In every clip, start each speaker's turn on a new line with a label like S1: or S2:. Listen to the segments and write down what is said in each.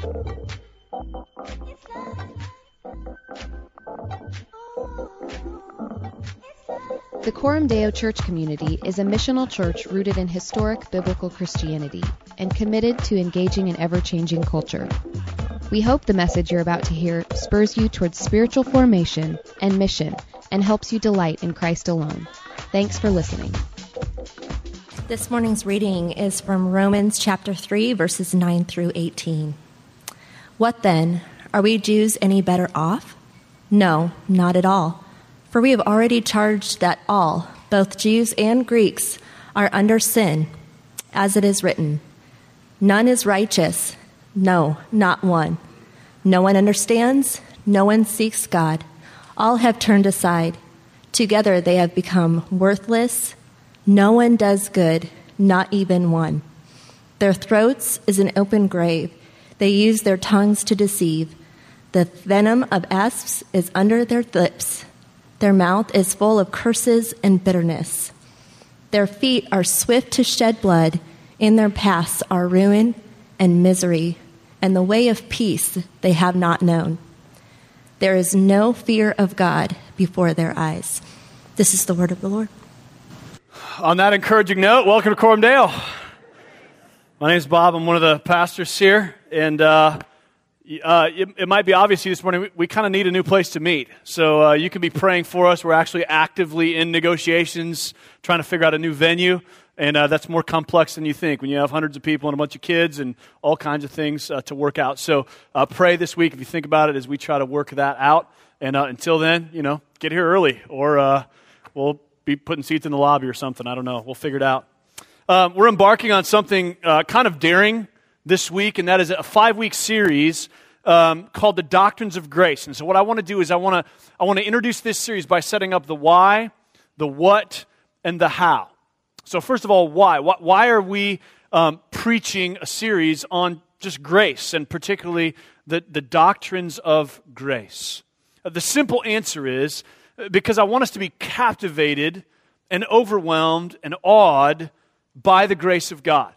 S1: The Coram Deo Church community is a missional church rooted in historic biblical Christianity and committed to engaging an ever-changing culture. We hope the message you're about to hear spurs you towards spiritual formation and mission and helps you delight in Christ alone. Thanks for listening.
S2: This morning's reading is from Romans chapter 3, verses 9 through 18. What then? Are we Jews any better off? No, not at all. For we have already charged that all, both Jews and Greeks, are under sin, as it is written, none is righteous, no, not one. No one understands, no one seeks God. All have turned aside. Together they have become worthless. No one does good, not even one. Their throats is an open grave. They use their tongues to deceive. The venom of asps is under their lips. Their mouth is full of curses and bitterness. Their feet are swift to shed blood. In their paths are ruin and misery, and the way of peace they have not known. There is no fear of God before their eyes. This is the word of the Lord.
S3: On that encouraging note, welcome to Coram Deo. My name is Bob. I'm one of the pastors here, and it might be obvious to you this morning, we kind of need a new place to meet. So you can be praying for us. We're actually actively in negotiations, trying to figure out a new venue, and that's more complex than you think when you have hundreds of people and a bunch of kids and all kinds of things to work out. So pray this week if you think about it as we try to work that out. And until then, get here early, or we'll be putting seats in the lobby or something. I don't know. We'll figure it out. We're embarking on something kind of daring this week, and that is a 5-week series called The Doctrines of Grace. And so what I want to do is I want to introduce this series by setting up the why, the what, and the how. So first of all, why? Why are we preaching a series on just grace, and particularly the doctrines of grace? The simple answer is because I want us to be captivated and overwhelmed and awed by the grace of God.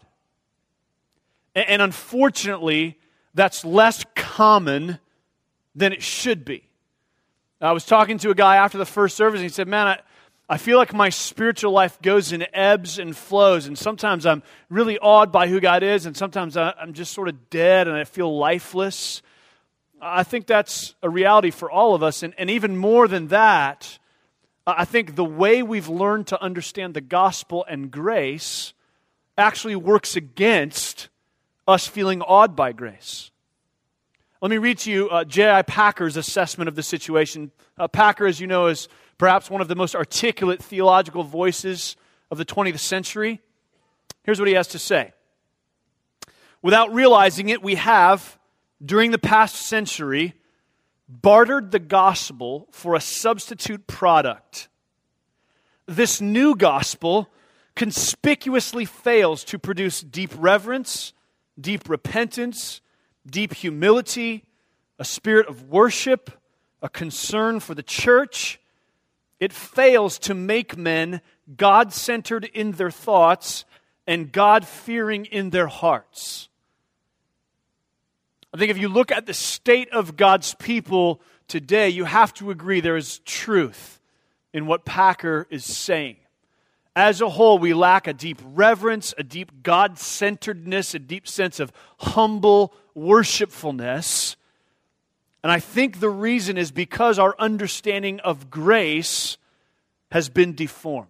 S3: And unfortunately, that's less common than it should be. I was talking to a guy after the first service, and he said, man, I feel like my spiritual life goes in ebbs and flows, and sometimes I'm really awed by who God is, and sometimes I'm just sort of dead, and I feel lifeless. I think that's a reality for all of us, and even more than that, I think the way we've learned to understand the gospel and grace actually works against us feeling awed by grace. Let me read to you J.I. Packer's assessment of the situation. Packer, as you know, is perhaps one of the most articulate theological voices of the 20th century. Here's what he has to say. Without realizing it, we have, during the past century, bartered the gospel for a substitute product. This new gospel conspicuously fails to produce deep reverence, deep repentance, deep humility, a spirit of worship, a concern for the church. It fails to make men God-centered in their thoughts and God-fearing in their hearts. I think if you look at the state of God's people today, you have to agree there is truth in what Packer is saying. As a whole, we lack a deep reverence, a deep God-centeredness, a deep sense of humble worshipfulness. And I think the reason is because our understanding of grace has been deformed.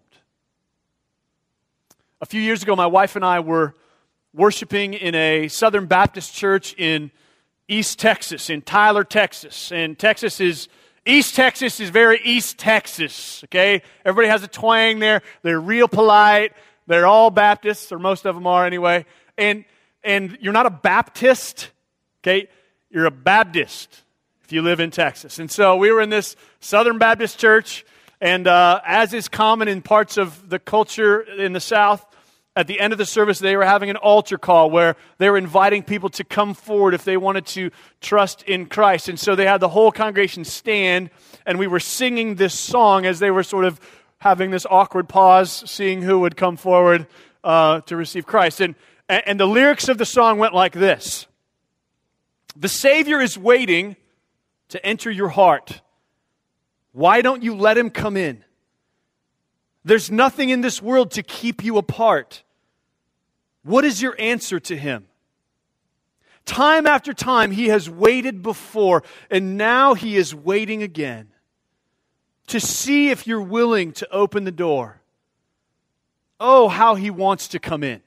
S3: A few years ago, my wife and I were worshiping in a Southern Baptist church in East Texas, in Tyler, Texas. And East Texas is very East Texas, okay? Everybody has a twang there. They're real polite. They're all Baptists, or most of them are anyway. And you're not a Baptist, okay? You're a Baptist if you live in Texas. And so we were in this Southern Baptist church, and as is common in parts of the culture in the South, at the end of the service, they were having an altar call where they were inviting people to come forward if they wanted to trust in Christ. And so they had the whole congregation stand, and we were singing this song as they were sort of having this awkward pause, seeing who would come forward to receive Christ. And the lyrics of the song went like this. The Savior is waiting to enter your heart. Why don't you let Him come in? There's nothing in this world to keep you apart. What is your answer to Him? Time after time, He has waited before, and now He is waiting again to see if you're willing to open the door. Oh, how He wants to come in.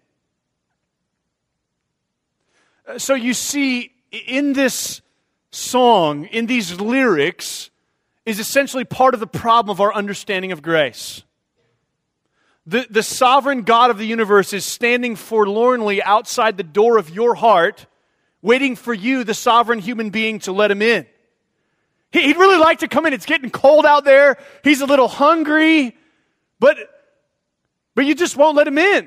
S3: So you see, in this song, in these lyrics, is essentially part of the problem of our understanding of grace. The sovereign God of the universe is standing forlornly outside the door of your heart, waiting for you, the sovereign human being, to let Him in. He'd really like to come in. It's getting cold out there. He's a little hungry, but you just won't let Him in.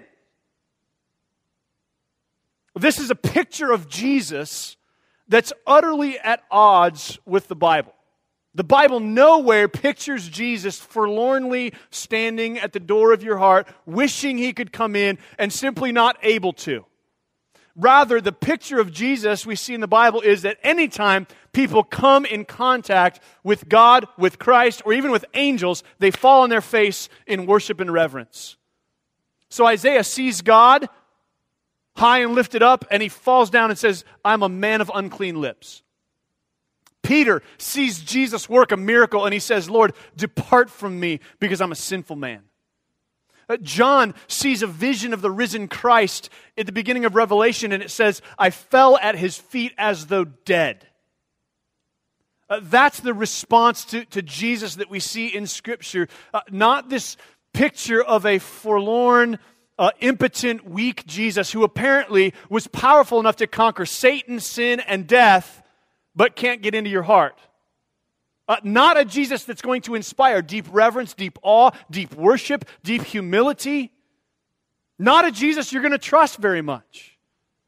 S3: This is a picture of Jesus that's utterly at odds with the Bible. The Bible nowhere pictures Jesus forlornly standing at the door of your heart, wishing He could come in and simply not able to. Rather, the picture of Jesus we see in the Bible is that anytime people come in contact with God, with Christ, or even with angels, they fall on their face in worship and reverence. So Isaiah sees God high and lifted up, and he falls down and says, I'm a man of unclean lips. Peter sees Jesus work a miracle, and he says, Lord, depart from me because I'm a sinful man. John sees a vision of the risen Christ at the beginning of Revelation, and it says, I fell at His feet as though dead. That's the response to Jesus that we see in Scripture. Not this picture of a forlorn, impotent, weak Jesus who apparently was powerful enough to conquer Satan, sin, and death, but can't get into your heart. Not a Jesus that's going to inspire deep reverence, deep awe, deep worship, deep humility. Not a Jesus you're going to trust very much.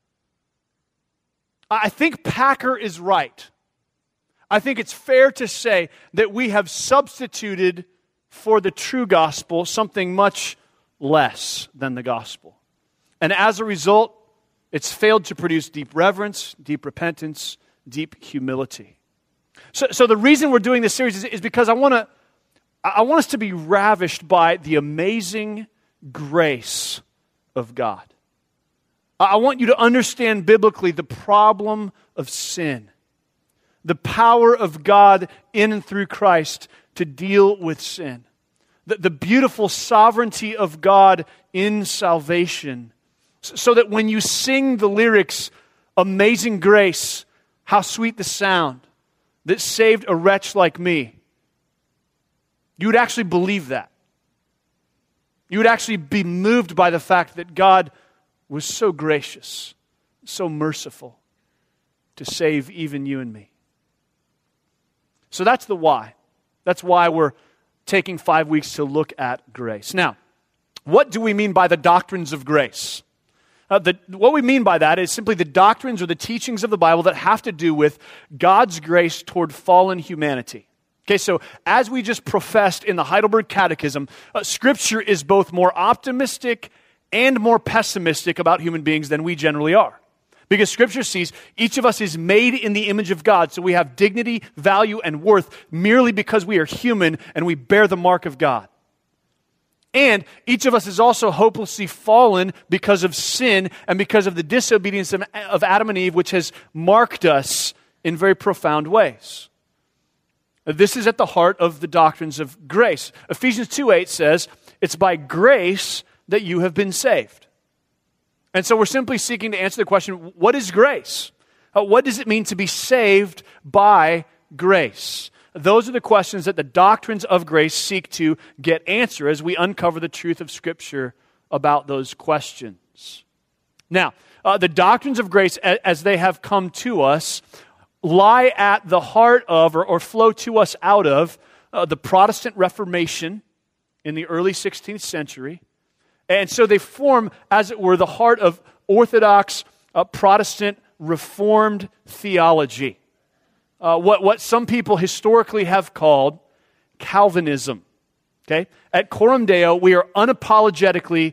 S3: I think Packer is right. I think it's fair to say that we have substituted for the true gospel something much less than the gospel. And as a result, it's failed to produce deep reverence, deep repentance, deep humility. So the reason we're doing this series is because I want us to be ravished by the amazing grace of God. I want you to understand biblically the problem of sin, the power of God in and through Christ to deal with sin, the beautiful sovereignty of God in salvation, so that when you sing the lyrics, Amazing Grace, how sweet the sound that saved a wretch like me, you would actually believe that. You would actually be moved by the fact that God was so gracious, so merciful to save even you and me. So that's the why. That's why we're taking 5 weeks to look at grace. Now, what do we mean by the doctrines of grace? What we mean by that is simply the doctrines or the teachings of the Bible that have to do with God's grace toward fallen humanity. Okay, so as we just professed in the Heidelberg Catechism, Scripture is both more optimistic and more pessimistic about human beings than we generally are. Because Scripture sees each of us is made in the image of God, so we have dignity, value, and worth merely because we are human and we bear the mark of God. And each of us is also hopelessly fallen because of sin and because of the disobedience of Adam and Eve, which has marked us in very profound ways. This is at the heart of the doctrines of grace. Ephesians 2:8 says, it's by grace that you have been saved. And so we're simply seeking to answer the question, what is grace? What does it mean to be saved by grace? Those are the questions that the doctrines of grace seek to get answered as we uncover the truth of Scripture about those questions. Now, the doctrines of grace as they have come to us lie at the heart of or flow to us out of the Protestant Reformation in the early 16th century. And so they form, as it were, the heart of Orthodox Protestant Reformed theology. What some people historically have called Calvinism. Okay? At Coram Deo, we are unapologetically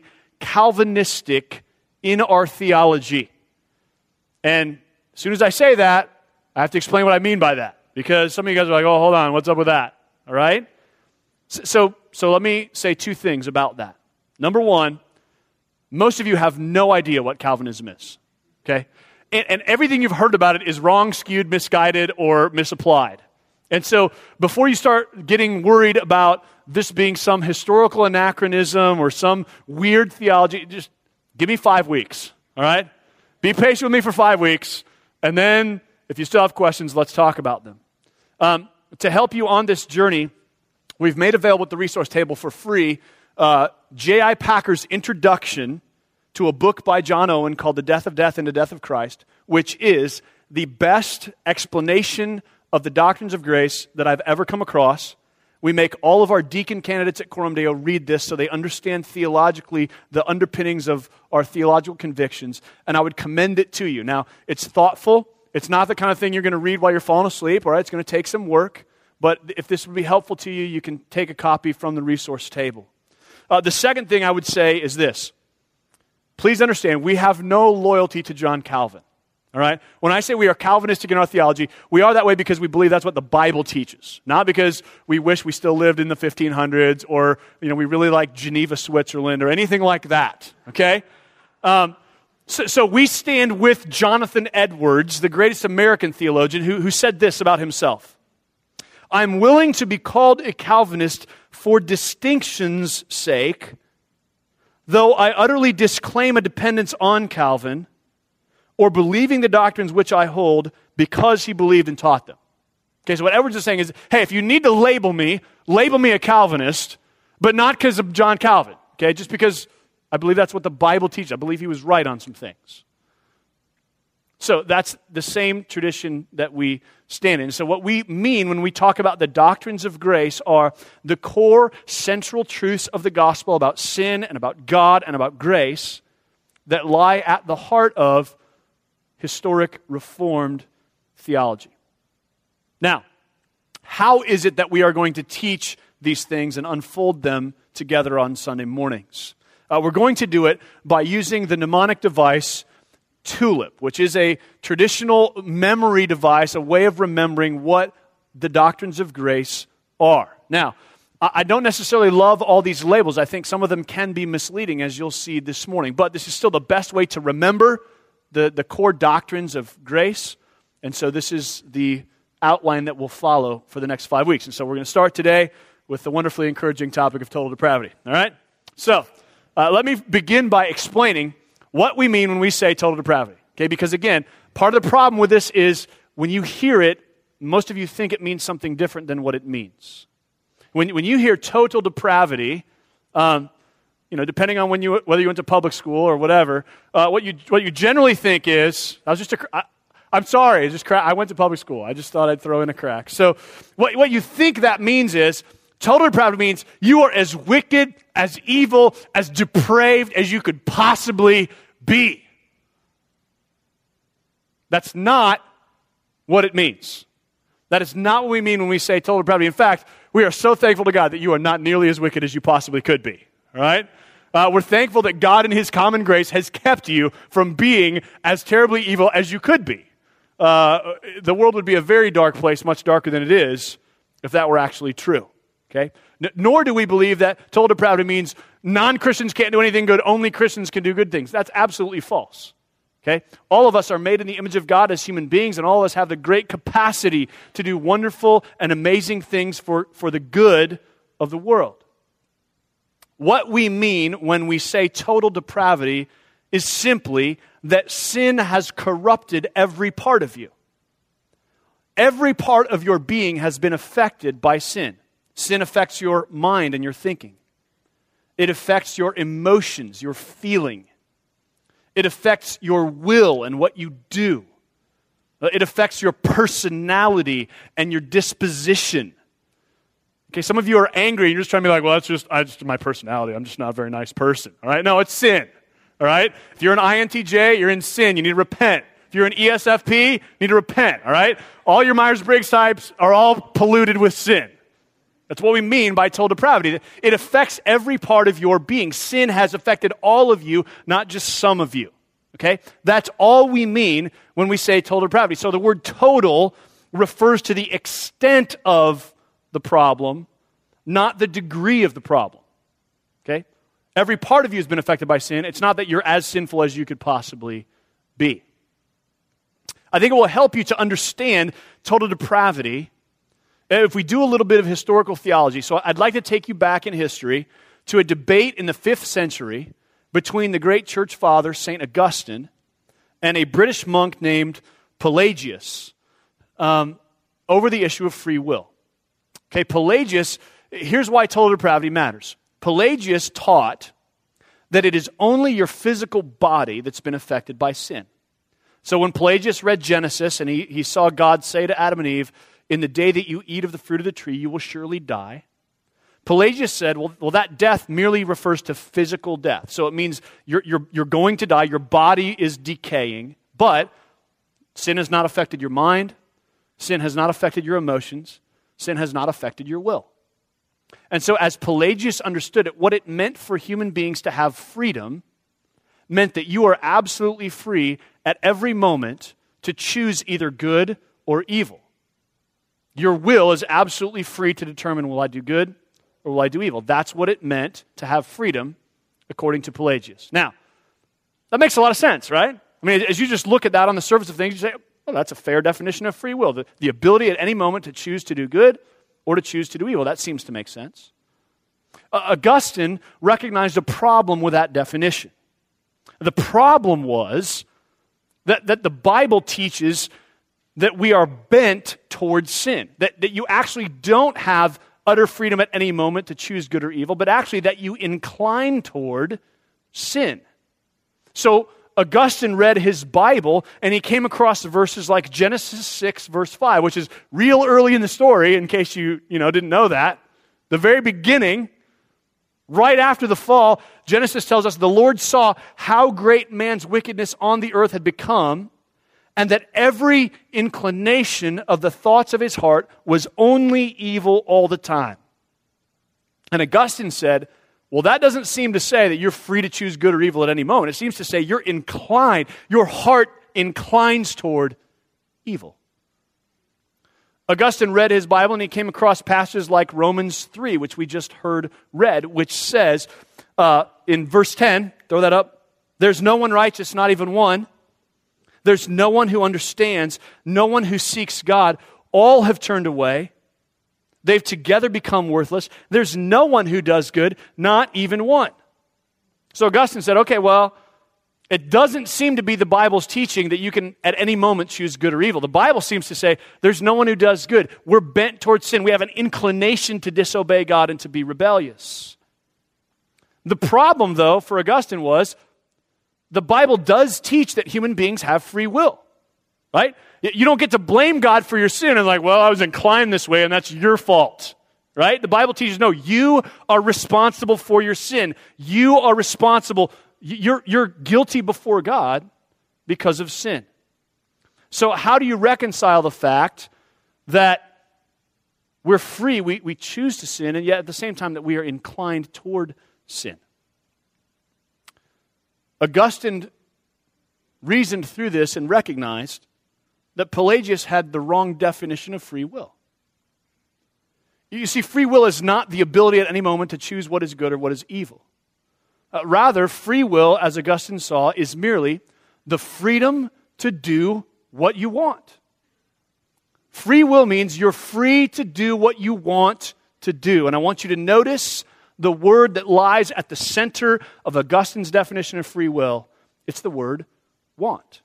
S3: Calvinistic in our theology. And as soon as I say that, I have to explain what I mean by that, because some of you guys are like, oh, hold on, what's up with that? All right? So let me say two things about that. Number one, most of you have no idea what Calvinism is, okay? And everything you've heard about it is wrong, skewed, misguided, or misapplied. And so before you start getting worried about this being some historical anachronism or some weird theology, just give me 5 weeks, all right? Be patient with me for 5 weeks, and then if you still have questions, let's talk about them. To help you on this journey, we've made available at the resource table for free J.I. Packer's introduction to a book by John Owen called The Death of Death and the Death of Christ, which is the best explanation of the doctrines of grace that I've ever come across. We make all of our deacon candidates at Coram Deo read this so they understand theologically the underpinnings of our theological convictions, and I would commend it to you. Now, it's thoughtful. It's not the kind of thing you're going to read while you're falling asleep, all right? It's going to take some work, but if this would be helpful to you, you can take a copy from the resource table. The second thing I would say is this. Please understand, we have no loyalty to John Calvin. All right? When I say we are Calvinistic in our theology, we are that way because we believe that's what the Bible teaches. Not because we wish we still lived in the 1500s or, we really like Geneva, Switzerland or anything like that. Okay? So we stand with Jonathan Edwards, the greatest American theologian, who said this about himself. I'm willing to be called a Calvinist for distinction's sake, though I utterly disclaim a dependence on Calvin, or believing the doctrines which I hold because he believed and taught them. Okay, so what Edwards is saying is, hey, if you need to label me a Calvinist, but not because of John Calvin, okay, just because I believe that's what the Bible teaches. I believe he was right on some things. So that's the same tradition that we stand in. So what we mean when we talk about the doctrines of grace are the core central truths of the gospel about sin and about God and about grace that lie at the heart of historic Reformed theology. Now, how is it that we are going to teach these things and unfold them together on Sunday mornings? We're going to do it by using the mnemonic device TULIP, which is a traditional memory device, a way of remembering what the doctrines of grace are. Now, I don't necessarily love all these labels. I think some of them can be misleading, as you'll see this morning. But this is still the best way to remember the core doctrines of grace. And so this is the outline that we'll follow for the next 5 weeks. And so we're going to start today with the wonderfully encouraging topic of total depravity. All right? So let me begin by explaining what we mean when we say total depravity. Okay? Because again, part of the problem with this is when you hear it, most of you think it means something different than what it means. When you hear total depravity, depending on whether you went to public school or whatever, what you generally think is, I'm sorry, I went to public school. I just thought I'd throw in a crack. So what you think that means is, total depravity means you are as wicked, as evil, as depraved as you could possibly be. That's not what it means. That is not what we mean when we say total depravity. In fact, we are so thankful to God that you are not nearly as wicked as you possibly could be. All right? We're thankful that God in His common grace has kept you from being as terribly evil as you could be. The world would be a very dark place, much darker than it is, if that were actually true. Okay? Nor do we believe that total depravity means non-Christians can't do anything good, only Christians can do good things. That's absolutely false. Okay? All of us are made in the image of God as human beings, and all of us have the great capacity to do wonderful and amazing things for the good of the world. What we mean when we say total depravity is simply that sin has corrupted every part of you. Every part of your being has been affected by sin. Sin affects your mind and your thinking. It affects your emotions, your feeling. It affects your will and what you do. It affects your personality and your disposition. Okay, some of you are angry and you're just trying to be like, well, that's just my personality. I'm just not a very nice person. All right? No, it's sin. All right? If you're an INTJ, you're in sin. You need to repent. If you're an ESFP, you need to repent. All right? All your Myers-Briggs types are all polluted with sin. That's what we mean by total depravity. It affects every part of your being. Sin has affected all of you, not just some of you. Okay? That's all we mean when we say total depravity. So the word total refers to the extent of the problem, not the degree of the problem. Okay? Every part of you has been affected by sin. It's not that you're as sinful as you could possibly be. I think it will help you to understand total depravity if we do a little bit of historical theology. So I'd like to take you back in history to a debate in the 5th century between the great church father, St. Augustine, and a British monk named Pelagius over the issue of free will. Okay, Pelagius, here's why total depravity matters. Pelagius taught that it is only your physical body that's been affected by sin. So when Pelagius read Genesis and he saw God say to Adam and Eve, "In the day that you eat of the fruit of the tree, you will surely die," Pelagius said, well, that death merely refers to physical death. So it means you're going to die, your body is decaying, but sin has not affected your mind, sin has not affected your emotions, sin has not affected your will. And so as Pelagius understood it, what it meant for human beings to have freedom meant that you are absolutely free at every moment to choose either good or evil. Your will is absolutely free to determine, will I do good or will I do evil? That's what it meant to have freedom, according to Pelagius. Now, that makes a lot of sense, right? I mean, as you just look at that on the surface of things, you say, well, that's a fair definition of free will. The ability at any moment to choose to do good or to choose to do evil. That seems to make sense. Augustine recognized a problem with that definition. The problem was that the Bible teaches that we are bent towards sin, that you actually don't have utter freedom at any moment to choose good or evil, but actually that you incline toward sin. So Augustine read his Bible and he came across verses like Genesis 6 verse 5, which is real early in the story, in case you didn't know that. The very beginning, right after the fall, Genesis tells us the Lord saw how great man's wickedness on the earth had become, and that every inclination of the thoughts of his heart was only evil all the time. And Augustine said, well, that doesn't seem to say that you're free to choose good or evil at any moment. It seems to say you're inclined, your heart inclines toward evil. Augustine read his Bible and he came across passages like Romans 3, which we just heard read, which says in verse 10, throw that up, "There's no one righteous, not even one. There's no one who understands, no one who seeks God. All have turned away. They've together become worthless. There's no one who does good, not even one." So Augustine said, okay, well, it doesn't seem to be the Bible's teaching that you can at any moment choose good or evil. The Bible seems to say there's no one who does good. We're bent towards sin. We have an inclination to disobey God and to be rebellious. The problem, though, for Augustine was the Bible does teach that human beings have free will, right? You don't get to blame God for your sin and like, well, I was inclined this way and that's your fault, right? The Bible teaches, no, you are responsible for your sin. You are responsible. You're guilty before God because of sin. So how do you reconcile the fact that we're free, we choose to sin, and yet at the same time that we are inclined toward sin? Augustine reasoned through this and recognized that Pelagius had the wrong definition of free will. You see, free will is not the ability at any moment to choose what is good or what is evil. Rather, free will, as Augustine saw, is merely the freedom to do what you want. Free will means you're free to do what you want to do. And I want you to notice the word that lies at the center of Augustine's definition of free will. It's the word want.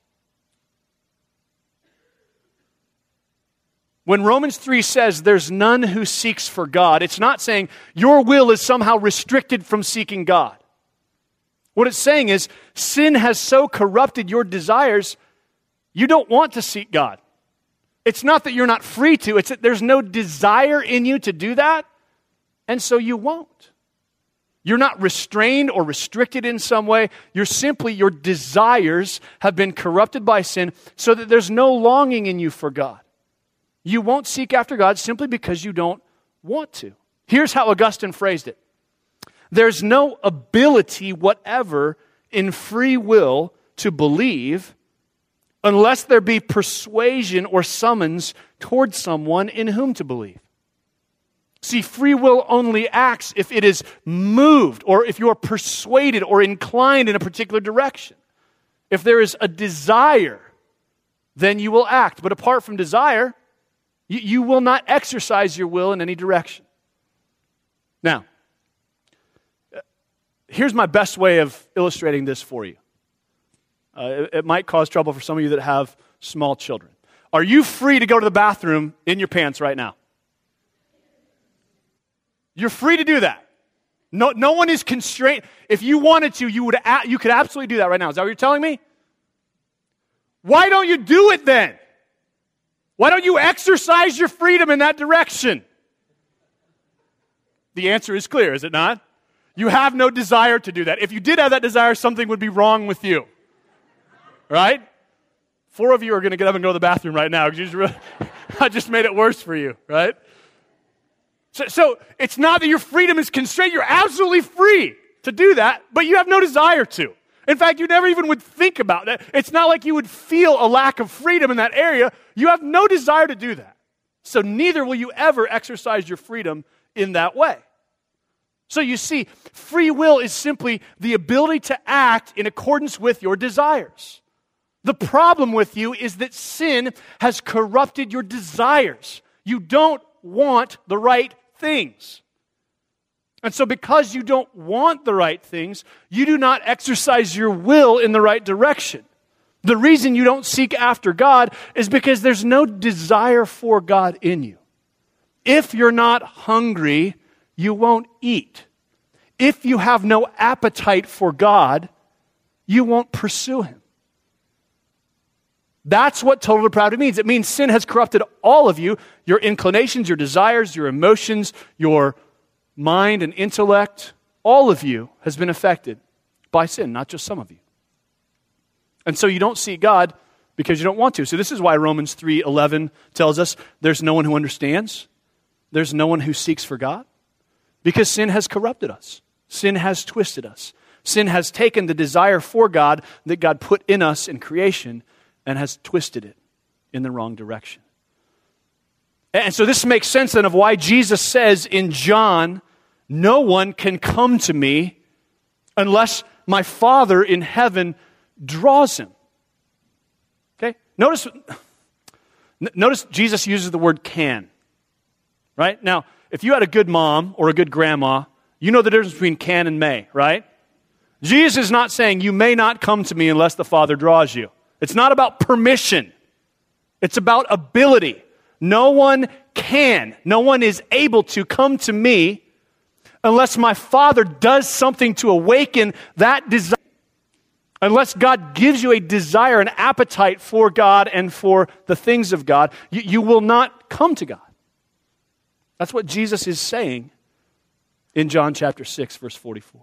S3: When Romans 3 says there's none who seeks for God, it's not saying your will is somehow restricted from seeking God. What it's saying is sin has so corrupted your desires, you don't want to seek God. It's not that you're not free to, it's that there's no desire in you to do that, and so you won't. You're not restrained or restricted in some way. You're simply, your desires have been corrupted by sin so that there's no longing in you for God. You won't seek after God simply because you don't want to. Here's how Augustine phrased it. There's no ability whatever in free will to believe unless there be persuasion or summons towards someone in whom to believe. See, free will only acts if it is moved or if you are persuaded or inclined in a particular direction. If there is a desire, then you will act. But apart from desire, you will not exercise your will in any direction. Now, here's my best way of illustrating this for you. It might cause trouble for some of you that have small children. Are you free to go to the bathroom in your pants right now? You're free to do that. No one is constrained. If you wanted to, you could absolutely do that right now. Is that what you're telling me? Why don't you do it then? Why don't you exercise your freedom in that direction? The answer is clear, is it not? You have no desire to do that. If you did have that desire, something would be wrong with you. Right? 4 of you are going to get up and go to the bathroom right now because I just made it worse for you, right? So it's not that your freedom is constrained. You're absolutely free to do that, but you have no desire to. In fact, you never even would think about that. It's not like you would feel a lack of freedom in that area. You have no desire to do that. So neither will you ever exercise your freedom in that way. So you see, free will is simply the ability to act in accordance with your desires. The problem with you is that sin has corrupted your desires. You don't want the right things. And so because you don't want the right things, you do not exercise your will in the right direction. The reason you don't seek after God is because there's no desire for God in you. If you're not hungry, you won't eat. If you have no appetite for God, you won't pursue Him. That's what total depravity means. It means sin has corrupted all of you, your inclinations, your desires, your emotions, your mind and intellect. All of you has been affected by sin, not just some of you. And so you don't seek God because you don't want to. So this is why Romans 3:11 tells us there's no one who understands. There's no one who seeks for God. Because sin has corrupted us. Sin has twisted us. Sin has taken the desire for God that God put in us in creation and has twisted it in the wrong direction. And so this makes sense then of why Jesus says in John, no one can come to me unless my Father in heaven draws him. Okay? Notice Jesus uses the word can. Right? Now, if you had a good mom or a good grandma, you know the difference between can and may, right? Jesus is not saying you may not come to me unless the Father draws you. It's not about permission. It's about ability. No one can, no one is able to come to me unless my Father does something to awaken that desire. Unless God gives you a desire, an appetite for God and for the things of God, you will not come to God. That's what Jesus is saying in John chapter 6, verse 44.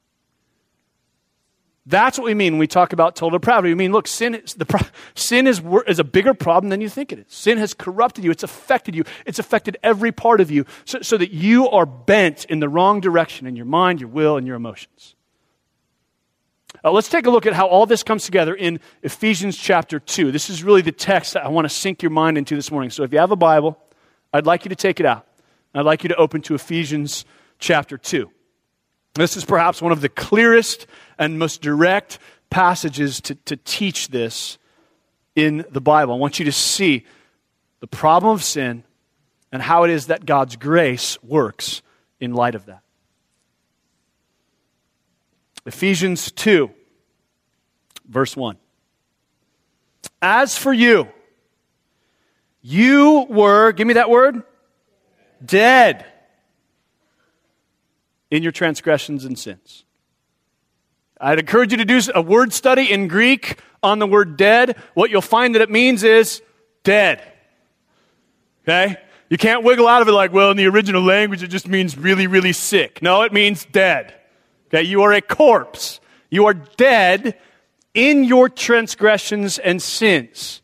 S3: That's what we mean when we talk about total depravity. We mean, look, sin is a bigger problem than you think it is. Sin has corrupted you. It's affected you. It's affected every part of you so that you are bent in the wrong direction in your mind, your will, and your emotions. Let's take a look at how all this comes together in Ephesians chapter 2. This is really the text that I want to sink your mind into this morning. So if you have a Bible, I'd like you to take it out. I'd like you to open to Ephesians chapter 2. This is perhaps one of the clearest and most direct passages to teach this in the Bible. I want you to see the problem of sin and how it is that God's grace works in light of that. Ephesians 2, verse 1. As for you, you were, give me that word, dead in your transgressions and sins. I'd encourage you to do a word study in Greek on the word dead. What you'll find that it means is dead. Okay? You can't wiggle out of it like, well, in the original language it just means really, really sick. No, it means dead. Okay? You are a corpse. You are dead in your transgressions and sins,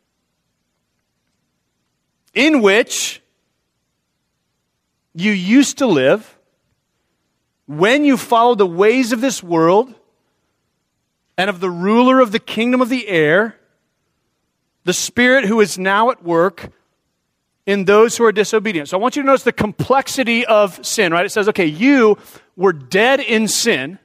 S3: in which you used to live when you followed the ways of this world, and of the ruler of the kingdom of the air, the Spirit who is now at work in those who are disobedient. So I want you to notice the complexity of sin, right? It says, okay, you were dead in sin,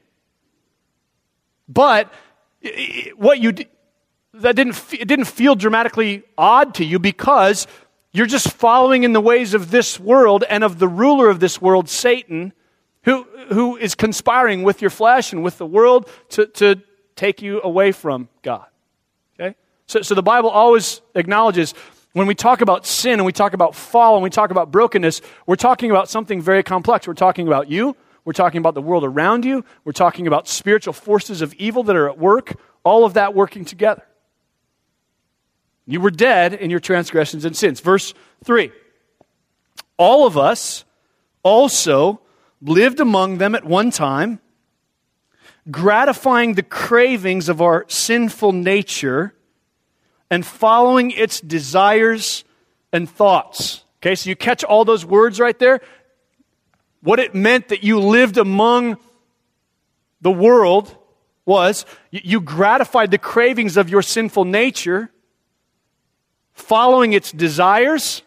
S3: but what you did, it didn't feel dramatically odd to you because you're just following in the ways of this world and of the ruler of this world, Satan, who is conspiring with your flesh and with the world to take you away from God. Okay? So the Bible always acknowledges when we talk about sin and we talk about fall and we talk about brokenness, we're talking about something very complex. We're talking about you. We're talking about the world around you. We're talking about spiritual forces of evil that are at work, all of that working together. You were dead in your transgressions and sins. Verse 3. All of us also lived among them at one time, gratifying the cravings of our sinful nature and following its desires and thoughts. Okay, so you catch all those words right there? What it meant that you lived among the world was you gratified the cravings of your sinful nature, following its desires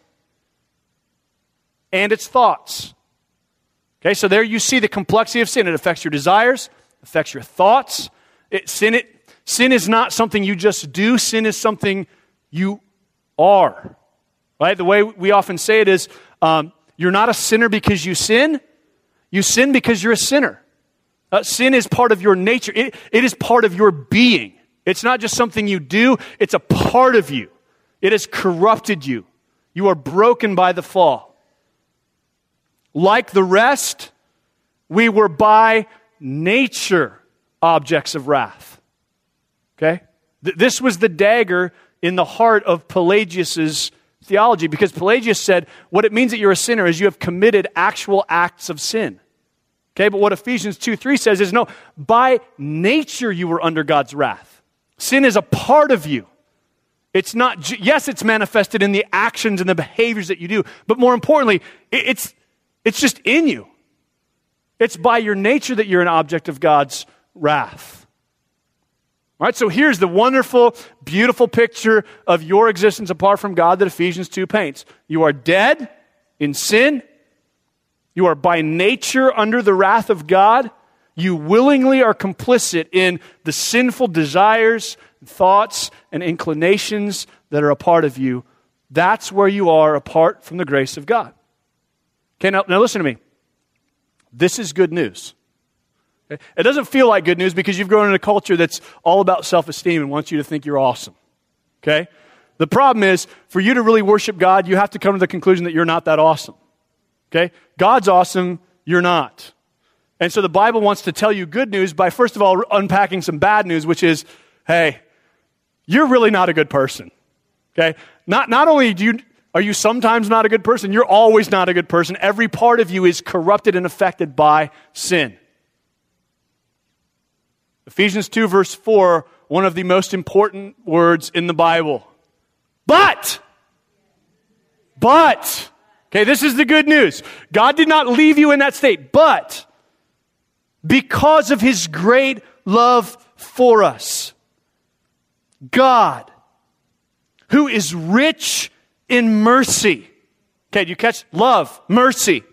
S3: and its thoughts. Okay, so there you see the complexity of sin. It affects your desires, affects your thoughts. Sin is not something you just do. Sin is something you are. Right? The way we often say it is, you're not a sinner because you sin. You sin because you're a sinner. Sin is part of your nature. It is part of your being. It's not just something you do. It's a part of you. It has corrupted you. You are broken by the fall. Like the rest, we were by nature objects of wrath. Okay? This was the dagger in the heart of Pelagius's theology, because Pelagius said what it means that you're a sinner is you have committed actual acts of sin. Okay, but what Ephesians 2:3 says is no, by nature you were under God's wrath. Sin is a part of you. It's not, yes, it's manifested in the actions and the behaviors that you do, but more importantly, it's just in you. It's by your nature that you're an object of God's wrath. All right, so here's the wonderful, beautiful picture of your existence apart from God that Ephesians 2 paints. You are dead in sin. You are by nature under the wrath of God. You willingly are complicit in the sinful desires, thoughts, and inclinations that are a part of you. That's where you are apart from the grace of God. Okay, now listen to me. This is good news. Okay? It doesn't feel like good news because you've grown in a culture that's all about self-esteem and wants you to think you're awesome. Okay? The problem is, for you to really worship God, you have to come to the conclusion that you're not that awesome. Okay? God's awesome, you're not. And so the Bible wants to tell you good news by, first of all, unpacking some bad news, which is, hey, you're really not a good person. Okay? Not only are you sometimes not a good person, you're always not a good person. Every part of you is corrupted and affected by sin. Ephesians 2 verse 4, one of the most important words in the Bible. But, okay, this is the good news. God did not leave you in that state, but because of His great love for us, God, who is rich in mercy. Okay, do you catch? Love, mercy.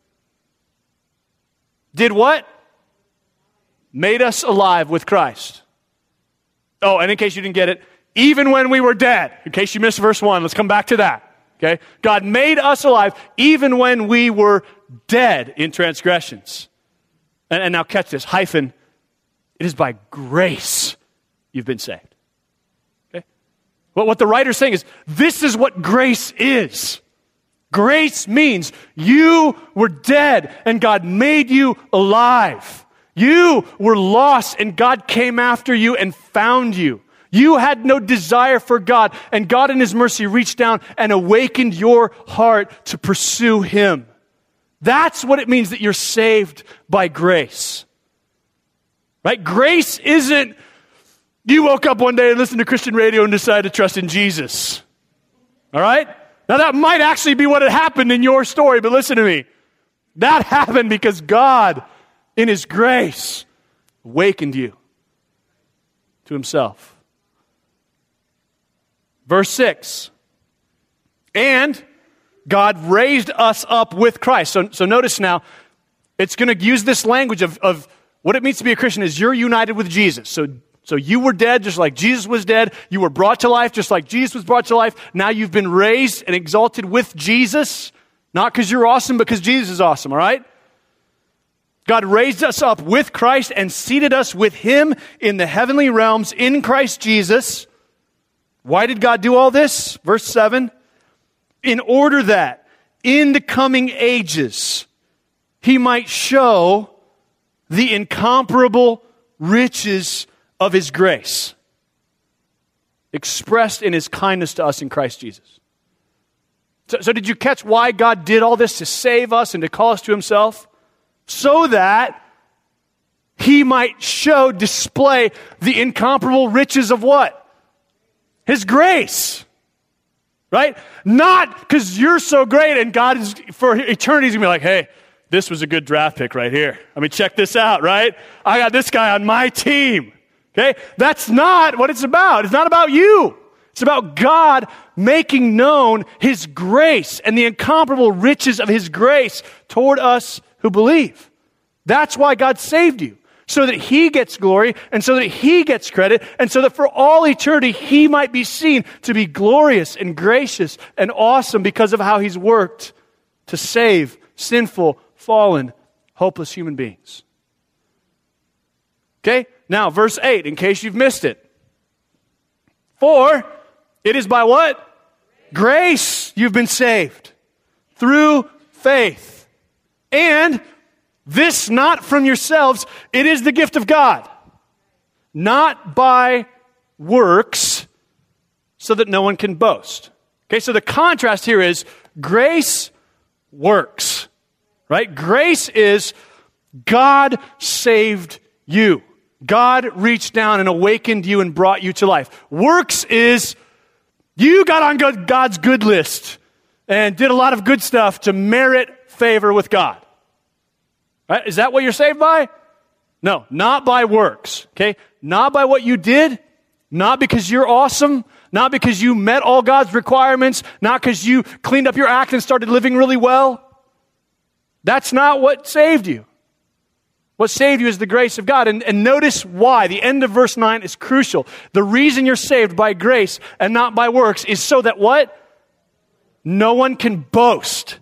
S3: Did what? Made us alive with Christ. Oh, and in case you didn't get it, even when we were dead. In case you missed verse 1, let's come back to that. Okay? God made us alive even when we were dead in transgressions. And now catch this, hyphen, it is by grace you've been saved. Okay? Well, what the writer's saying is, this is what grace is. Grace means you were dead and God made you alive. You were lost and God came after you and found you. You had no desire for God, and God in His mercy reached down and awakened your heart to pursue Him. That's what it means that you're saved by grace. Right? Grace isn't you woke up one day and listened to Christian radio and decided to trust in Jesus. All right? Now that might actually be what had happened in your story, but listen to me. That happened because God, in His grace, awakened you. to himself. Verse 6. And God raised us up with Christ. So notice now, it's going to use this language of what it means to be a Christian is you're united with Jesus. So you were dead just like Jesus was dead. You were brought to life just like Jesus was brought to life. Now you've been raised and exalted with Jesus. Not because you're awesome, but because Jesus is awesome, all right? God raised us up with Christ and seated us with him in the heavenly realms in Christ Jesus. Why did God do all this? Verse 7. In order that in the coming ages he might show the incomparable riches of his grace expressed in his kindness to us in Christ Jesus. So did you catch why God did all this to save us and to call us to himself? So that he might display the incomparable riches of what? His grace. Right? Not because you're so great and God is, for eternity, is going to be like, hey, this was a good draft pick right here. I mean, check this out, right? I got this guy on my team. Okay? That's not what it's about. It's not about you. It's about God making known his grace and the incomparable riches of his grace toward us who believe. That's why God saved you. So that he gets glory, and so that he gets credit, and so that for all eternity he might be seen to be glorious and gracious and awesome because of how he's worked to save sinful, fallen, hopeless human beings. Okay? Now, verse 8, in case you've missed it. For it is by what? Grace you've been saved. Through faith. And this not from yourselves, it is the gift of God. Not by works, so that no one can boast. Okay, so the contrast here is grace works. Right? Grace is God saved you. God reached down and awakened you and brought you to life. Works is you got on God's good list and did a lot of good stuff to merit favor with God. Right? Is that what you're saved by? No, not by works. Okay? Not by what you did, not because you're awesome, not because you met all God's requirements, not because you cleaned up your act and started living really well. That's not what saved you. What saved you is the grace of God. And notice why. The end of verse 9 is crucial. The reason you're saved by grace and not by works is so that what? No one can boast.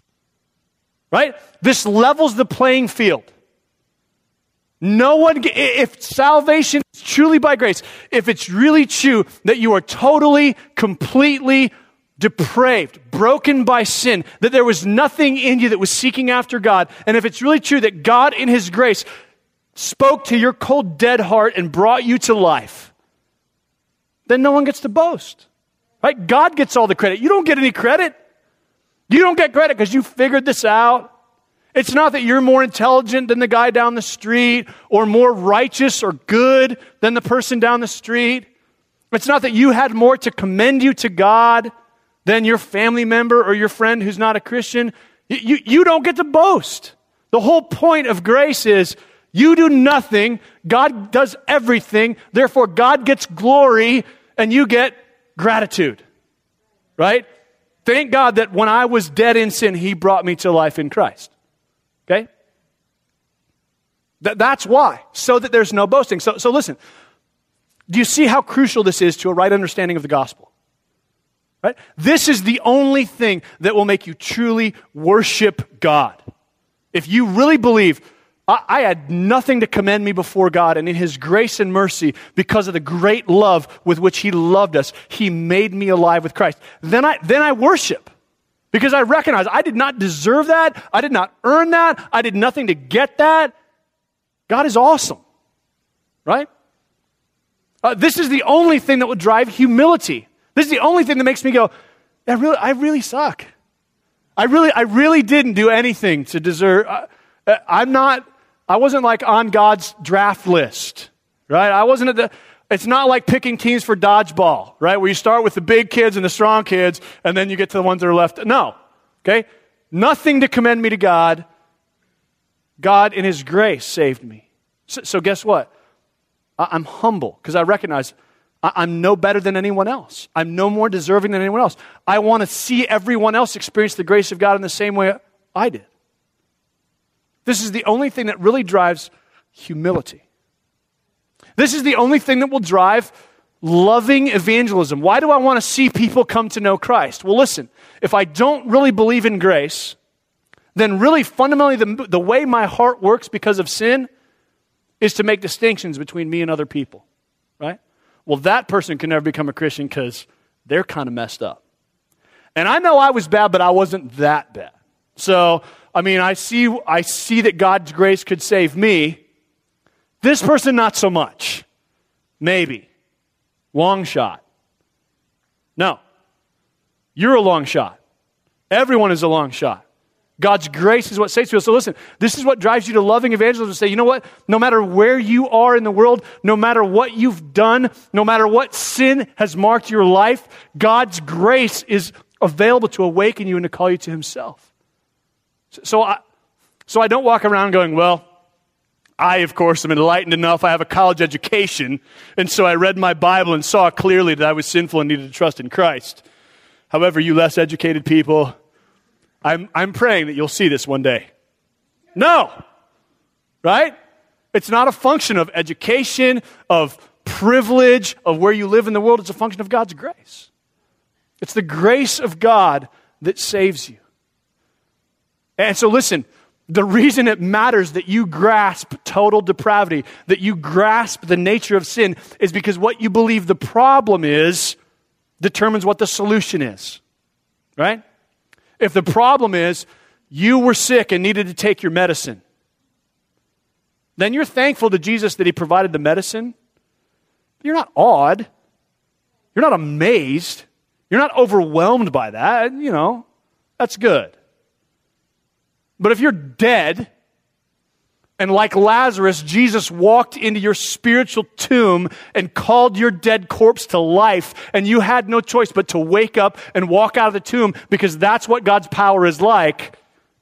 S3: Right? This levels the playing field. No one, if salvation is truly by grace, if it's really true that you are totally, completely depraved, broken by sin, that there was nothing in you that was seeking after God, and if it's really true that God in his grace spoke to your cold, dead heart and brought you to life, then no one gets to boast. Right? God gets all the credit. You don't get any credit. You don't get credit because you figured this out. It's not that you're more intelligent than the guy down the street or more righteous or good than the person down the street. It's not that you had more to commend you to God than your family member or your friend who's not a Christian. You don't get to boast. The whole point of grace is you do nothing, God does everything, therefore God gets glory and you get gratitude. Right? Thank God that when I was dead in sin, he brought me to life in Christ. Okay? That's why. So that there's no boasting. So listen. Do you see how crucial this is to a right understanding of the gospel? Right? This is the only thing that will make you truly worship God. If you really believe, I had nothing to commend me before God, and in his grace and mercy, because of the great love with which he loved us, he made me alive with Christ. Then I worship. Because I recognize I did not deserve that. I did not earn that. I did nothing to get that. God is awesome. Right? This is the only thing that will drive humility. This is the only thing that makes me go, I really suck. I really didn't do anything to deserve. I wasn't like on God's draft list. Right? I wasn't at the... It's not like picking teams for dodgeball, right? Where you start with the big kids and the strong kids, and then you get to the ones that are left. No, okay? Nothing to commend me to God. God in his grace saved me. So guess what? I'm humble because I recognize I'm no better than anyone else. I'm no more deserving than anyone else. I want to see everyone else experience the grace of God in the same way I did. This is the only thing that really drives humility. This is the only thing that will drive loving evangelism. Why do I want to see people come to know Christ? Well, listen, if I don't really believe in grace, then really fundamentally the way my heart works because of sin is to make distinctions between me and other people, right? Well, that person can never become a Christian because they're kind of messed up. And I know I was bad, but I wasn't that bad. So, I see that God's grace could save me. This person, not so much. Maybe. Long shot. No. You're a long shot. Everyone is a long shot. God's grace is what saves people. So listen, this is what drives you to loving evangelism. Say, you know what? No matter where you are in the world, no matter what you've done, no matter what sin has marked your life, God's grace is available to awaken you and to call you to himself. So I don't walk around going, well, I, of course, am enlightened enough. I have a college education, and so I read my Bible and saw clearly that I was sinful and needed to trust in Christ. However, you less educated people, I'm praying that you'll see this one day. No, right? It's not a function of education, of privilege, of where you live in the world. It's a function of God's grace. It's the grace of God that saves you. And so listen, the reason it matters that you grasp total depravity, that you grasp the nature of sin, is because what you believe the problem is determines what the solution is, right? If the problem is you were sick and needed to take your medicine, then you're thankful to Jesus that he provided the medicine. You're not awed. You're not amazed. You're not overwhelmed by that. That's good. But if you're dead, and like Lazarus, Jesus walked into your spiritual tomb and called your dead corpse to life, and you had no choice but to wake up and walk out of the tomb because that's what God's power is like,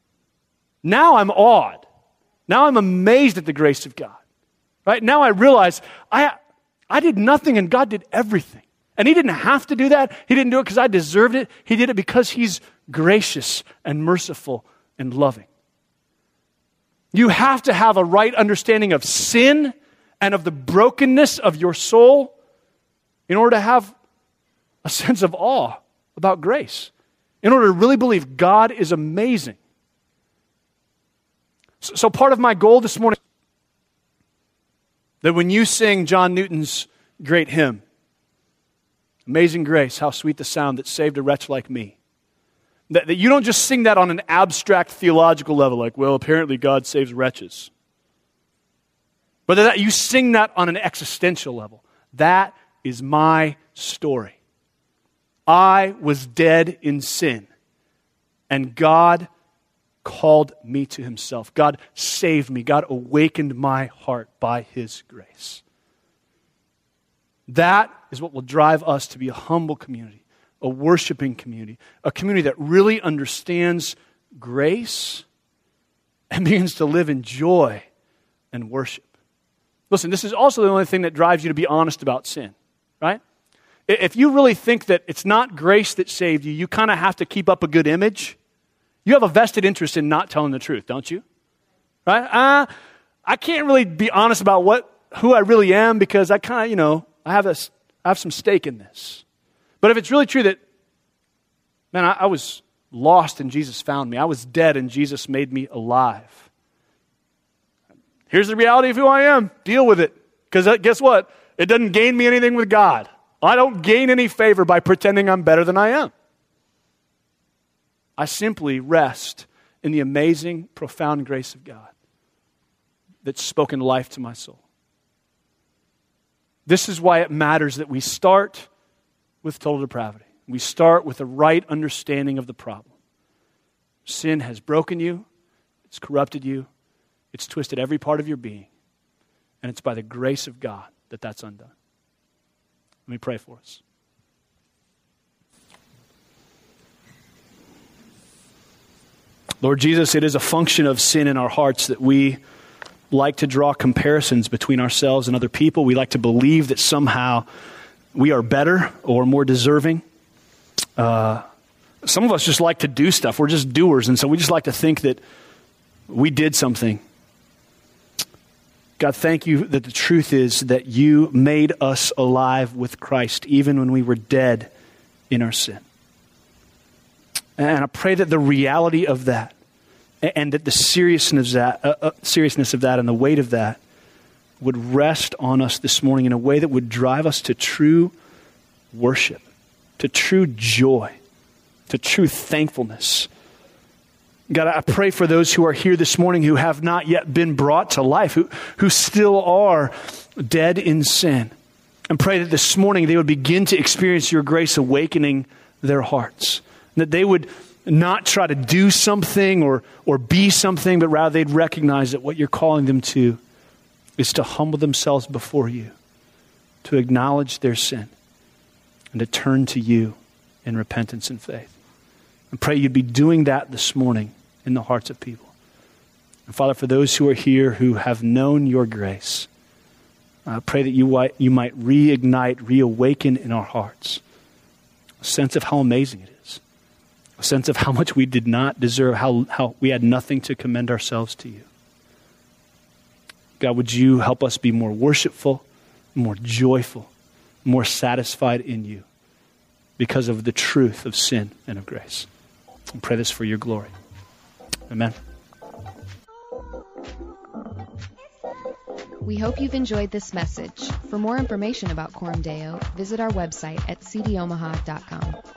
S3: now I'm awed. Now I'm amazed at the grace of God. Right? Now I realize I did nothing and God did everything. And he didn't have to do that. He didn't do it because I deserved it. He did it because he's gracious and merciful and loving. You have to have a right understanding of sin and of the brokenness of your soul in order to have a sense of awe about grace, in order to really believe God is amazing. So part of my goal this morning, that when you sing John Newton's great hymn, Amazing Grace, how sweet the sound that saved a wretch like me, that you don't just sing that on an abstract theological level, like, well, apparently God saves wretches. But that you sing that on an existential level. That is my story. I was dead in sin, and God called me to himself. God saved me. God awakened my heart by his grace. That is what will drive us to be a humble community, a worshiping community, a community that really understands grace and begins to live in joy and worship. Listen, this is also the only thing that drives you to be honest about sin, right? If you really think that it's not grace that saved you, you kind of have to keep up a good image. You have a vested interest in not telling the truth, don't you? Right? I can't really be honest about who I really am because I kind of, I have some stake in this. But if it's really true that, man, I was lost and Jesus found me. I was dead and Jesus made me alive. Here's the reality of who I am. Deal with it. Because guess what? It doesn't gain me anything with God. I don't gain any favor by pretending I'm better than I am. I simply rest in the amazing, profound grace of God that's spoken life to my soul. This is why it matters that we start with total depravity. We start with a right understanding of the problem. Sin has broken you, it's corrupted you, it's twisted every part of your being, and it's by the grace of God that that's undone. Let me pray for us. Lord Jesus, it is a function of sin in our hearts that we like to draw comparisons between ourselves and other people. We like to believe that somehow we are better or more deserving. Some of us just like to do stuff. We're just doers, and so we just like to think that we did something. God, thank you that the truth is that you made us alive with Christ even when we were dead in our sin. And I pray that the reality of that and that the seriousness of that and the weight of that would rest on us this morning in a way that would drive us to true worship, to true joy, to true thankfulness. God, I pray for those who are here this morning who have not yet been brought to life, who still are dead in sin. And pray that this morning they would begin to experience your grace awakening their hearts. That they would not try to do something or be something, but rather they'd recognize that what you're calling them to is to humble themselves before you, to acknowledge their sin, and to turn to you in repentance and faith. And pray you'd be doing that this morning in the hearts of people. And Father, for those who are here who have known your grace, I pray that you might reignite, reawaken in our hearts a sense of how amazing it is, a sense of how much we did not deserve, how we had nothing to commend ourselves to you. God, would you help us be more worshipful, more joyful, more satisfied in you because of the truth of sin and of grace. I pray this for your glory. Amen.
S1: We hope you've enjoyed this message. For more information about Coram Deo, visit our website at cdomaha.com.